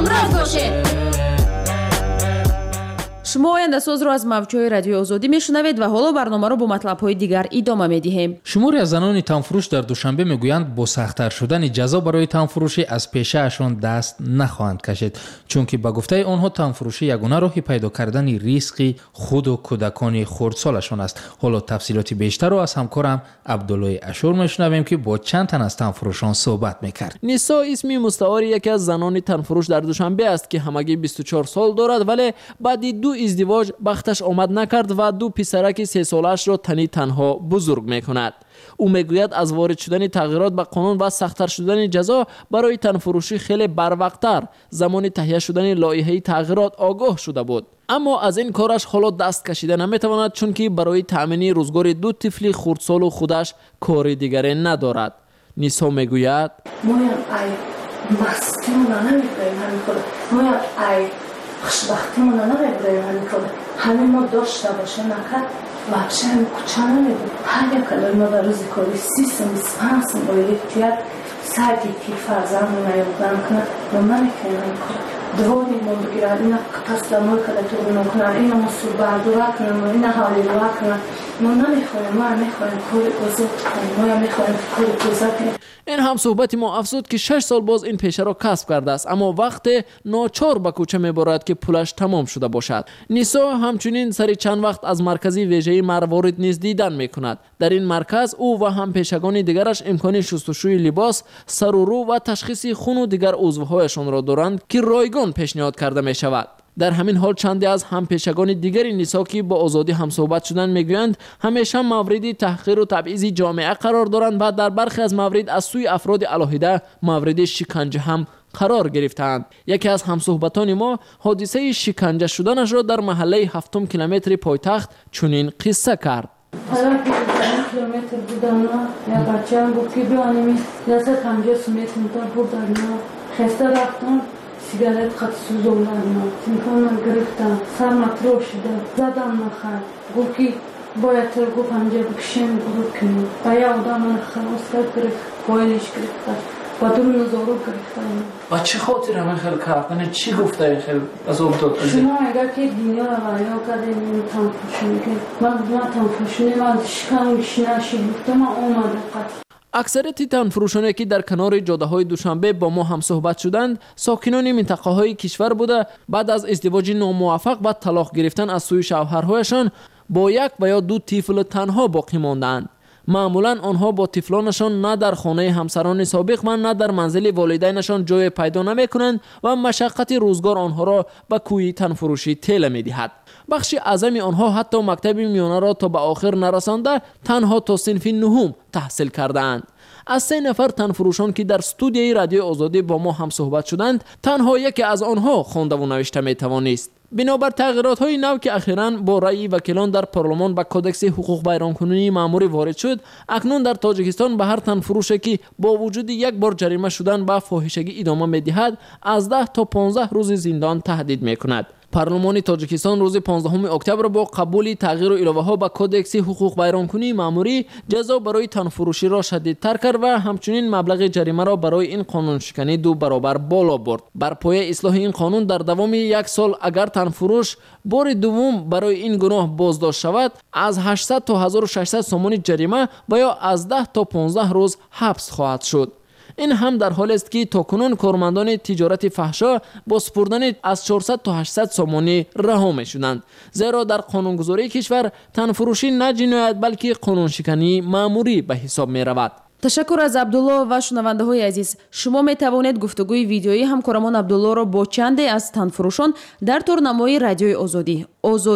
همراه باشید. شما آینده ساز رو از موج‌های رادیو آزادی میشنوید و حالا برنامه رو با مطلب‌های دیگر ادامه می‌دهیم. شماری از زنان تنفروش در دوشنبه میگویند با سخت‌تر شدن جزا برای تنفروشی از پیشه‌شان دست نخواهند کشید، چون که به گفته آنها تنفروشی یگانه راه پیدا کردن ریسک خود و کودکان خردسالشان است. حالا تفصیلات بیشتر رو از همکارم عبدالله اشور میشنویم که با چند تن از تنفروشان صحبت می‌کرد. نیسا اسمی مستعار یکی از زنان تنفروش در دوشنبه است که همگی 24 سال دارد، ولی بعد دو ازدواج بختش آمد نکرد و دو پسرک 3 سالش را تنها بزرگ میکند. او میگوید از وارد شدن تغییرات به قانون و سخت‌تر شدن جزا برای تنفروشی خیلی بروقت‌تر زمان تهیه شدن لایحه تغییرات آگاه شده بود، اما از این کارش حالا دست کشیده نمیتواند، چون که برای تامین روزگار دو طفل خردسال و خودش کار دیگری ندارد. نیسا میگوید خوشبختیمون رو نمیبریم همین همین ما داشته باشه نکرد وحشه همین کچه نمیبود. هر یک کلمه به روزی کاری 3 سم باید تیاد سردی تی فرزمون نیوگرم کنه و من کنه همین کار دوانی من بگیرد اینا قطست دمای کده تو بنا کنن اینا مصور بردوه کنن و اینا حالی روه کنن. ما نمیخوایم، ما میخوایم کاری بزرگ کنیم، ما میخوایم کاری بزرگ کنیم. این هم صحبت ما افزود که 6 سال باز این پیشه را کسب کرده است، اما وقت ناچار به کوچه میبرد که پولش تمام شده باشد. نیسا همچنین سر چند وقت از مرکزی ویژه مروارید نیز دیدن میکند. در این مرکز او و هم پیشگان دیگرش امکان شستشوی لباس، سر و رو و تشخیص خون و دیگر عضوهایشان را دارند که رایگان پیشنهاد کرده می شود. در همین حال چندی از هم پیشگان دیگری نیسا که با آزادی هم صحبت شدن میگویند همیشه مورد تحقیر و تبعیض جامعه قرار دارند و در برخی از موارد از سوی افراد علاهیده مورد شکنجه هم قرار گرفتند. یکی از همصحبتان ما حادثه شکنجه شدنش را در محله 7 کیلومتر پایتخت چنین قصه کرد. حالا که 7 کیلومتر بودم یا بچه هم بود که بیانیم لذت 50 متر بودن خسته رفتم سیگارت خط سوزوندن تلفنم گرفتم سرم تروش شده زدم نخرد گفت که باید تر گفت همجا بکشیم گروه کنیم و یه آدم من خلاص کرد گرفت بایلش گرفت و 2000 گرفتم. و چه خاطر همه خیلی کردن چی گفته این خیلی از اون داد؟ شما اگر که دنیا رو غریا کرده این تنفوشونی که من تنفوشونی من شکنگش نشید گفتم من اومده قطع. اکثریت تنفروشانی که در کنار جاده‌های دوشنبه با ما هم صحبت شدند ساکنان منطقه‌های کشور بوده بعد از ازدواج ناموفق و طلاق گرفتن از سوی شوهرهایشان با یک و یا دو طفل تنها باقی ماندند. معمولا آنها با طفلانشان نه در خانه همسران سابق و نه در منزل والدینشان جای پیدا نمی‌کنند و مشقت روزگار آنها را به کوی تنفروشی ٹیله می‌دهد. بخشی اعظم آنها حتی مکتب میانه را تا به آخر نرسانده تنها تا صنف 9 تحصیل کردند. از 3 نفر تنفروشان که در استودیوی رادیو آزادی با ما هم صحبت شدند تنها یکی از آنها خوانده و نوشته میتوانست. بنابر تغییرات های نو که اخیراً با رأی وکیلان در پارلمان به کودکس حقوق بیانکنی ماموری وارد شد، اکنون در تاجیکستان به هر تنفروشی که با وجود یک بار جریمه شدن به فاحشگی ادامه میدهد از 10 تا 15 روز زندان تهدید میکند. پارلمان تاجیکستان روز 15 اکتبر با قبول تغییر و الوه ها به کودکس حقوق بیانکنی ماموری جزا برای تنفروشی را شدیدتر کرد و همچنین مبلغ جریمه را برای این قانون شکنی 2 برابر بالا برد. بر پایه اصلاح این قانون در دوام 1 سال اگر تنفروش بار دوم برای این گناه بازداشت شود از 800 تا 1600 سومانی جریمه و یا از 10 تا 15 روز حبس خواهد شد. این هم در حالی است که تاکنون کارمندان تجارت فحشا با سپردن از 400 تا 800 سومانی رها میشدند، زیرا در قانونگذاری کشور تنفروشی نه جنایت بلکه قانون شکنی مأموری به حساب می رود. تشکر از عبدالله و شنونده های عزیز. شما می توانید گفتگوی ویدیویی همکارمان عبدالله را با چند از تنفروشان در تورنمای رادیوی آزادی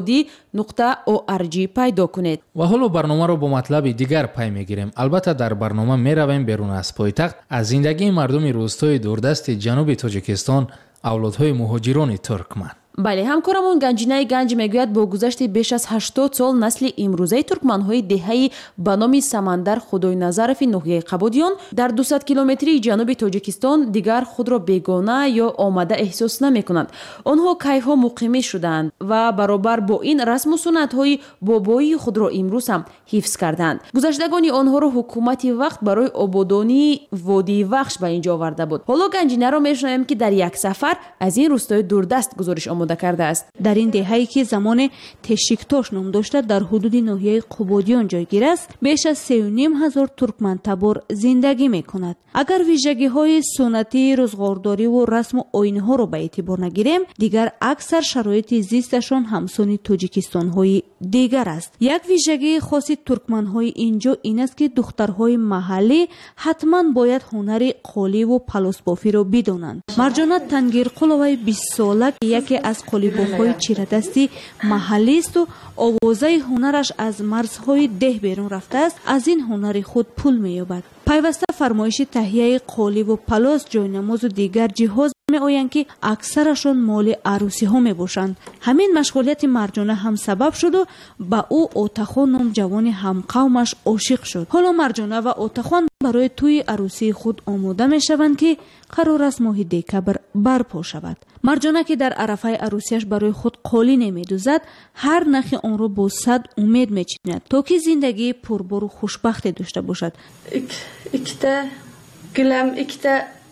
azodi.org پیدا کنید. و حالا برنامه را با مطلب دیگر پی میگیریم. البته در برنامه می رویم بیرون از پایتخت از زندگی مردم روستای دوردست جنوب تاجیکستان، اولادهای مهاجران ترکمن. бале, ҳамкорамон Ганҷинаи Ганҷ мегӯяд бо гузашти беш аз 80 сол насли имрӯзаи туркманҳои деҳаи ба номи Самандар Худойназарови ноҳияи Қабудиён дар 200 километрии ҷануби Тоҷикистон дигар худро бегона ё омада эҳсос намекунанд. онҳо кайҳо муқимӣ шудаанд ва баробар бо ин расму суннатҳои бобоии худро имрӯз ҳам ҳифз кардаанд. гузаштагони онҳоро ҳукумати вақт барои ободонии водии Вахш ба инҷо оварда буд. ҳоло Ганҷинаро мешунавем ки дар як сафар аз ин рӯстои дурдаст гузориш омода кардааст. дар ин деҳае ки замоне Тешиктош ном дошта дар ҳудуди ноҳияи Қубодиён ҷойгир аст, беш аз 3500 туркмантабор зиндагӣ мекунад. агар вижагиҳои суннатии рӯзғордориву расму оинҳоро ба эътибор нагирем, дигар аксар шароити зисташон ҳамсони тоҷикистонҳои дигар аст. як вижагии хоси туркманҳои инҷо ин аст ки духтарҳои маҳаллӣ ҳатман бояд ҳунари қоливу палосбофиро бидонанд. марҷона Тангирқуловаи 20 сола яке аз қолибофҳои чирадасти маҳаллисту овозаи ҳунараш аз марзҳои деҳ берун рафтааст, аз ин ҳунари худ пул меёбад. пайваста фармоиши таҳияи қоливу палос, ҷойнамозу дигар ҷиҳоз меоянд ки аксарашон моли арӯсиҳо мебошанд. ҳамин машғулияти Марҷона ҳам сабаб шуду ба ӯ Отахон ном ҷавони ҳамқавмаш ошиқ шуд. ҳоло Марҷона ва Отахон барои тӯи арӯсии худ омода мешаванд ки қарор аст моҳи декабр барпо шавад. Марҷона ки дар арафаи арӯсияш барои худ қолине медӯзад, ҳар нахи онро бо сад умед мечинад, то ки зиндагии пурбору хушбахте дошта бошад. ikkita gilam, ikkita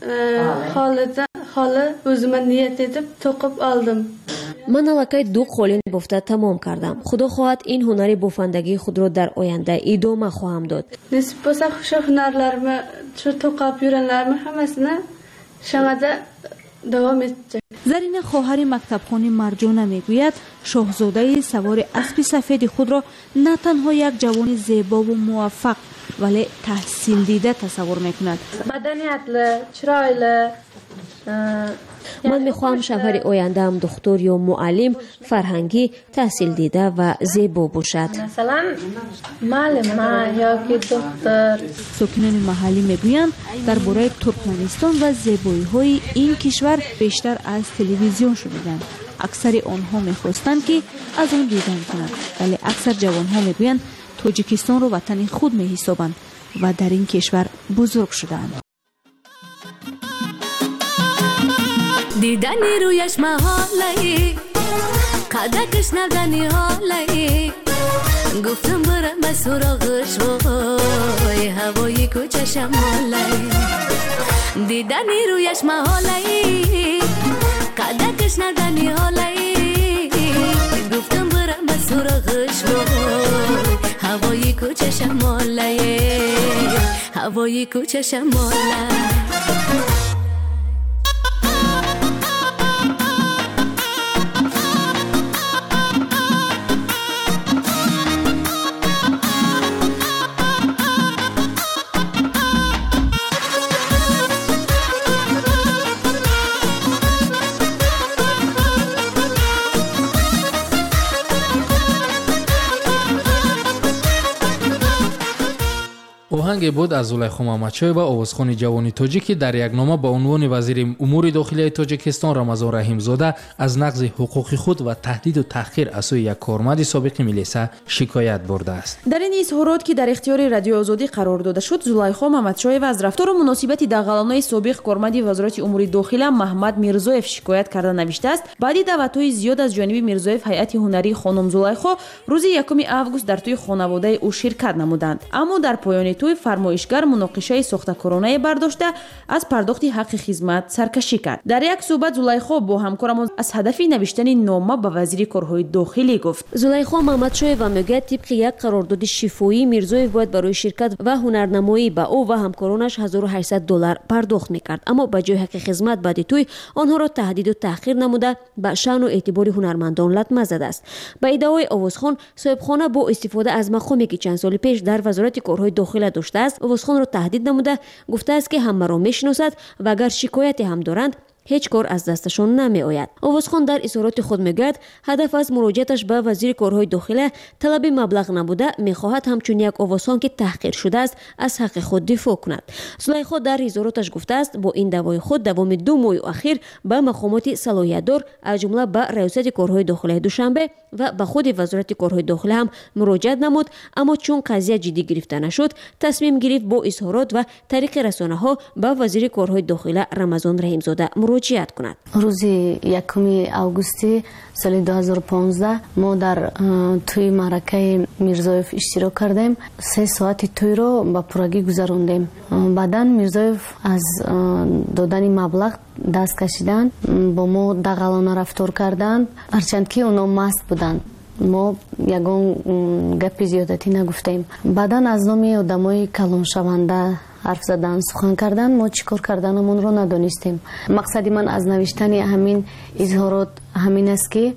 xoli o'zimga niyat etib to'qib oldim. ман аллакай 2 қолин бофта тамом кардам. худо хоҳад ин ҳунари бофандагии худро дар оянда идома хоҳам дод. Nasib bo'lsa shu hunarlarimni, shu to'qab yurganlarimni hammasini shamada davom etdi. Зарина хоҳари мактабхони Марҷона мегӯяд, шоҳзодаи савори аспи сафеди худро на танҳо як ҷавони зебову муваффақ, вале таҳсилдида тасаввур мекунад. Madaniyatli, chiroyli, ман мехоҳам шавҳари ояндаам духтур ё муаллим, фарҳангӣ, таҳсилдида ва зебо бошад. masalan, muallima yoki doktor. сокинони маҳаллӣ мегӯянд, дар бораи Туркманистон ва зебоиҳои ин кишвар бештар аз телевизион шуниданд. аксари онҳо мехостанд ки аз он дидан кунанд, вале аксар ҷавонҳо мегӯянд Тоҷикистонро ватани худ меҳисобанд ва дар ин кишвар бузург шудаанд. دیدنی رویش محاله قدکش ندنی حاله گفتم برم به سراغش وای هوای کوچه شماله دیدنی رویش محاله قدکش ندنی حاله گفتم برم به سراغش وای هوای کوچه شماله هوای کوچه شماله оҳанге буд аз Зулайхо Мамадшоева, овозхони ҷавони тоҷик, ки дар як нома ба унвони вазири умури дохилияи Тоҷикистон Рамазон Раҳимзода аз нақзи ҳуқуқи худ ва таҳдиду таҳқир аз сӯи як кормарди собиқи милиса шикоят бурдааст. дар ин изҳорот, ки дар ихтиёри Радиои Озодӣ қарор дода шуд, Зулайхо Мамадшоева аз рафтору муносибати дағаланои собиқ кормарди вазорати умури дохила Маҳмад Мирзоев шикоят карда навиштааст. баъди даъватҳои зиёд аз ҷониби Мирзоев, ҳайати ҳунарии хонум Зулайхо рӯзи 1 август дар тӯи хонаводаи ӯ ширкат намуданд. аммо дар поёни тӯй фармоишгар муноқишаи сохтакоронае бардошта аз пардохти ҳаққи хизмат саркашӣ кард. дар як суҳбат Зулайхо бо ҳамкорамон аз ҳадафи навиштани нома ба вазири корҳои дохилӣ гуфт. Зулайхо Мамадшоева мегӯяд, тибқи як қарордоди шифоӣ Мирзоев бояд барои ширкат ва ҳунарнамоӣ ба ӯ ва ҳамкоронаш $1800 пардохт мекард, аммо ба ҷои ҳаққи хизмат баъди тӯй онҳоро таҳдиду таҳқир намуда ба шаъну эътибори ҳунармандон латма задааст. ба иддаои овозхон, соҳибхона бо истифода аз мақоме ки чанд соли пеш дар вазорати корҳои дохила доштааст, овозхонро таҳдид намуда гуфтааст ки ҳамаро мешиносад ва агар шикояте ҳам доранд هیچ کار از دستشان نمیآید. اوازخان در اظهارات خود میگوید هدف از مراجعتش به وزیر کارهای داخله طلب مبلغ نبوده، میخواهد همچون یک اوازخان که تحقیر شده است از حق خود دفاع کند. زلیخا در اظهاراتش گفته است با این دعوای خود دوام 2 ماه اخیر به مقامات صلاحیت‌دار از جمله به ریاست کارهای داخله دوشنبه و به خود وزارت کارهای داخله هم مراجعت نمود، اما چون قضیه جدی گرفته نشد تصمیم گرفت با اظهارات و طریق رسانه‌ها به وزیر کارهای داخله رمضان رحیمزاده مراجعت کند. روز 1 آگوست سال 2015 ما در توی معرکه میرزایف اشتراک کردیم. 3 ساعت توی رو با پرگی گذراندیم. بعداً میرزایف از دادن مبلغ دست کشیدن، با ما دغلانه رفتار کردند، هرچند که اونا مست بودند. ما یگان گپ زیادتی نگفتیم. بعداً از نام آدمای کلان شونده حرف زدن، سخن کردن، ما چیکار کردنمون رو ندانستیم. مقصد من از نوشتن همین اظهارات همین است که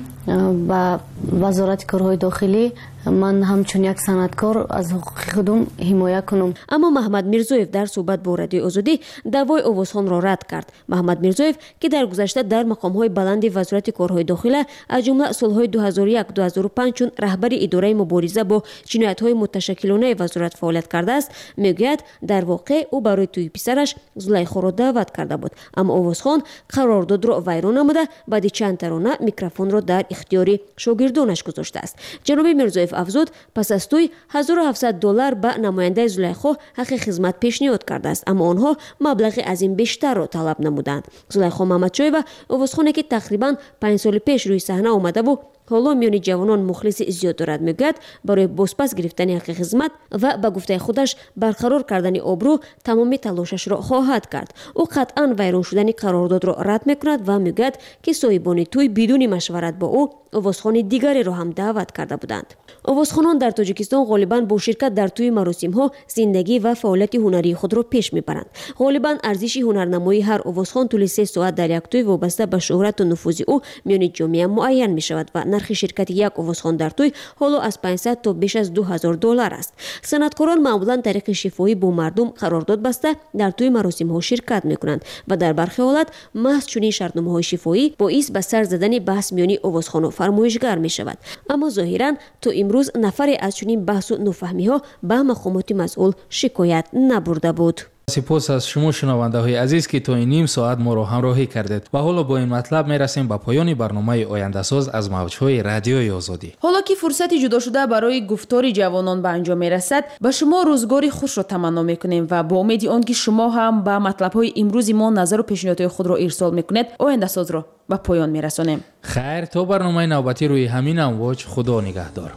با وزارت کارهای داخلی من همچون یک صنعتکار از حقوق خودم حمایت کنم. اما محمد میرزویف در صحبت با رادیو آزادی دعوای اوازخان را رد کرد. محمد میرزویف که در گذشته در مقام‌های بلند وزارت کارهای داخله از جمله سال‌های 2001-2005 چون رهبر اداره مبارزه با جنایت‌های متشکلانه وزارت فعالیت کرده است، میگوید در واقع او برای توی پسرش زلیخا را دعوت کرده بود، اما اوازخان قرارداد را ویران نموده بعد چند ترانه میکروفون را در اختیار شاگردانش گذاشته است. جناب میرزویف افزود پس از توی $1700 به نماینده زلیخا حق خدمت پیشنهاد کرده است، اما آنها مبلغ از این بیشتر را طلب نمودند. زلیخا محمدشایوا اوازخانی که تقریبا 5 سال پیش روی صحنه آمده و حالا میان جوانان مخلص زیاد دارد، میگوید برای بازپس گرفتن حق خدمت و به گفته خودش برقرار کردن آبرو تمام تلاشش را خواهد کرد. او قطعا ویران شدن قرارداد را رد میکند و میگوید که صاحبان توی بدون مشورت با او اوازخان دیگری را هم دعوت کرده بودند. اوازخانان در تاجیکستان غالبا با شرکت در توی مراسم‌ها زندگی و فعالیت هنری خود را پیش میبرند. غالبا ارزش هنرنمایی هر اوازخان طول 3 ساعت در یک توی وابسته به شهرت و نفوذ او میان جامعه معین میشود و نرخ شرکت یک اوازخان در توی حالا از 500 تا بیش از $2000 است. صنعتکاران معمولا طریق شفاهی با مردم قرارداد بسته در توی مراسم‌ها شرکت میکنند و در برخی حالت محض چنین شرطنامه‌های شفاهی باعث به سر زدن بحث میان اوازخان و فرمایشگر میشود. اما ظاهرا تا امروز نفری از چنین بحث و نفهمی‌ها به مقامات مسئول شکایت نبرده بود. سپاس از شما شنونده های عزیز که تا این نیم ساعت ما را همراهی کردید و حالا با این مطلب میرسیم به پایان برنامه آینده ساز از موجهای رادیوی آزادی. حالا که فرصتی جدا شده برای گفتار جوانان به انجام میرسد، به شما روزگاری خوش را تمنا میکنیم و با امید آنکه شما هم به مطلب های امروز ما نظر و پیشنهادات خود را ارسال میکنید آینده ساز را به پایان میرسانیم. خیر، تا برنامه نوبتی روی همین امواج، خدا نگهدار.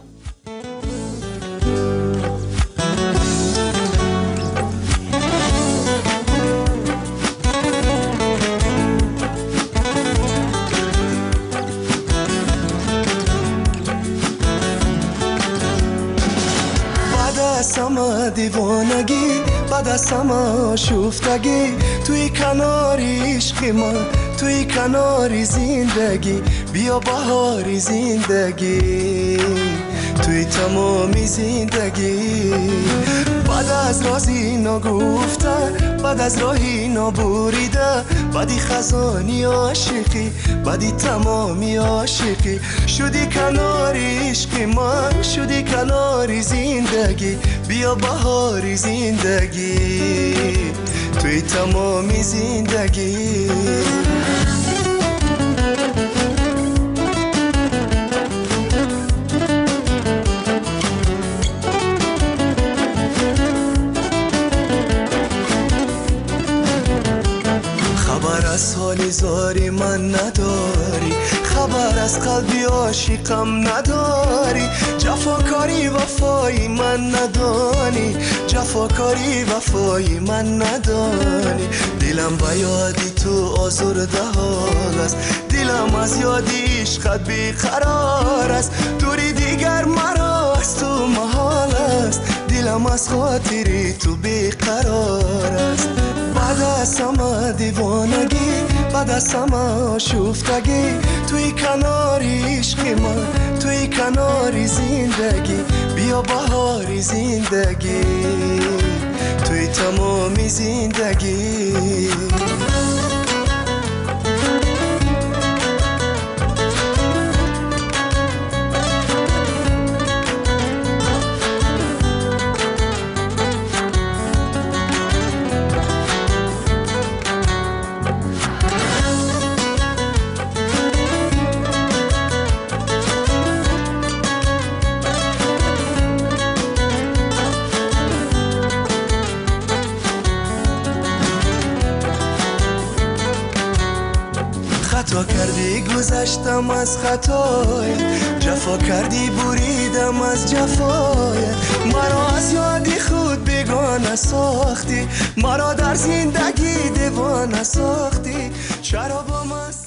دیوانگی بعد از همه شفتگی توی کناری عشق من، توی کناری زندگی، بیا بهاری زندگی، توی تمامی زندگی. بعد از رازی نگفتن، بعد از راهی نبریده، بعدی خزانی عاشقی، بعدی تمامی عاشقی، شدی کناری عشق من، شدی کناری زندگی، بیا بهاری زندگی، توی تمامی زندگی. خبر از حال زاری من نداری، خبر از قلبی عاشقم نداری، جفاکاری وفایی من ندانی، جفاکاری وفایی من ندانی. دلم به یادی تو آزرده حال است، دلم از یادی عشقت بیقرار است، دوری دیگر مرا از تو محال است، دلم از خاطری تو بیقرار است. بعد از همه دیوانگی، بعد از همه شفتگی، توی کناری عشق من، توی کناری زندگی، بیا بهاری زندگی، توی تمامی زندگی. کردی گذشتم از خطایت، جفا کردی بریدم از جفایت. مرا از یادی خود بیگانه ساختی، مرا در زندگی دیوانه ساختی. چرا با من